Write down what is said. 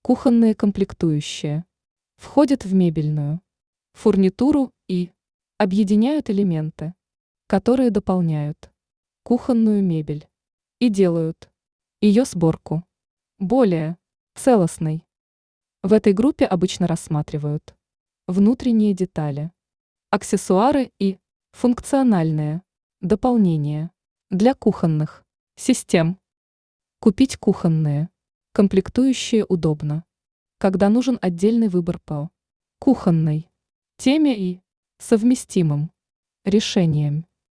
Кухонные комплектующие входят в мебельную фурнитуру и объединяют элементы, которые дополняют кухонную мебель и делают ее сборку более целостной. В этой группе обычно рассматривают внутренние детали, аксессуары и функциональные дополнения для кухонных систем. Купить кухонные комплектующие удобно, когда нужен отдельный выбор по кухонной теме и совместимым решениям.